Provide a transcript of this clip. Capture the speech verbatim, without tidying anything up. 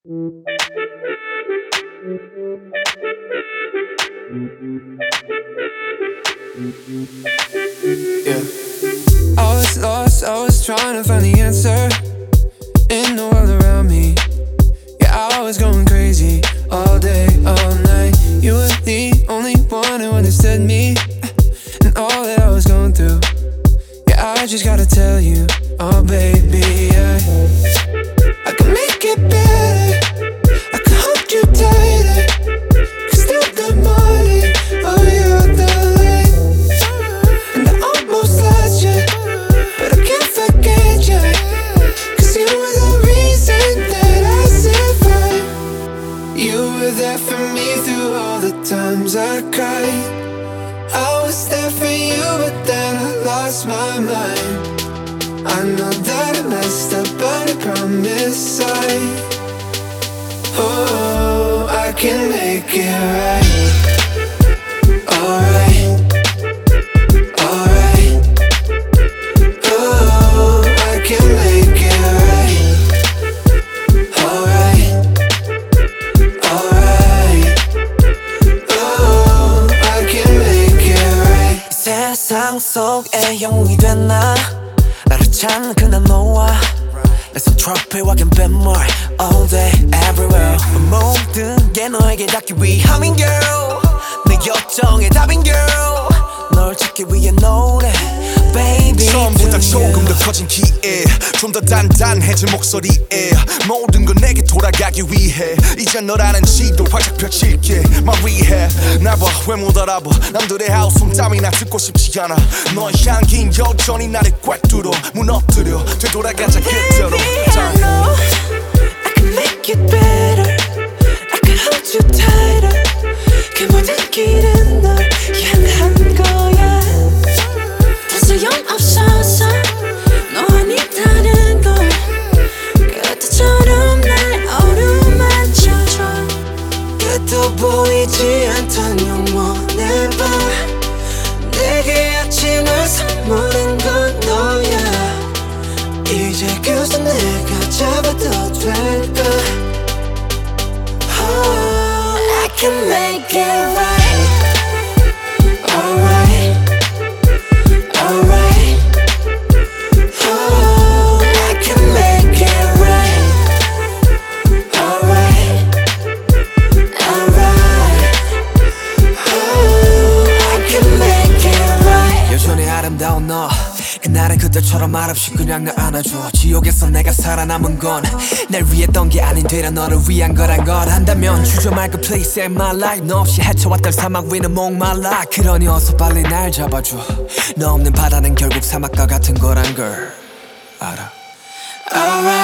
Yeah. I was lost, I was trying to find the answer in the world around me. Yeah, I was going crazy all day, all night. You were the only one who understood me and all that I was going through. Yeah, I just gotta tell you, oh baby, I, I can make it better, I can hold you tighter, cause still the morning, oh you're the light. And I almost lost you, but I can't forget you, cause you were the reason that I survived. You were there for me through all the times I cried. I was there for you, but then I lost my mind. I know that I messed up, but I promise I, oh, I can make it right. Alright, alright, oh, I can make it right. Alright, alright, oh, I can make it right. 이 세상 속에 영웅이 된 나, 나를 찾는 그날 너와 내 손 트로피와 갬뱀물 all day everywhere. 모든 게 너에게 닿기 위함인 girl, 내 요청의 답인 girl, 널 찾기 위해 노래 baby. 처음보다 조금 더 커진 기에 좀 더 단단해진 목소리에 모든 건 내게 돌아가기 위해 이제 너라는 지도 활짝 펼칠게 말위해. 나봐 왜 못 알아봐 남들의 하우스 땀이나 듣고 싶지 않아. 너의 향긴 여전히 나를 꽉 뚫어 무너뜨려 되돌아가자 그대로. Baby, I know I can make it better, I can hold you tighter. 그 모든 길은 널 향한 거야. 더 소용없어서 너 아니다는 걸 그때처럼 날 어루만져줘. 끝도 보이지 않던 영원의 밤 내게 아침을 선물한 건 너야. 이제 그저 내가 잡아도 될까. Oh, I can make it right. Alright, alright, oh, I can make it right. Alright, alright, oh, I can make it right. 여전히 아름다운 너, 그날은 그때처럼 말없이 그냥 날 안아줘. 지옥에서 내가 살아남은 건 날 위했던 게 아닌 되려 너를 위한 거란 걸 안다면 주저 말고 please save my life. 너 없이 헤쳐왔던 사막 위는 목말라. 그러니 어서 빨리 날 잡아줘. 너 없는 바다는 결국 사막과 같은 거란 걸 알아. Alright.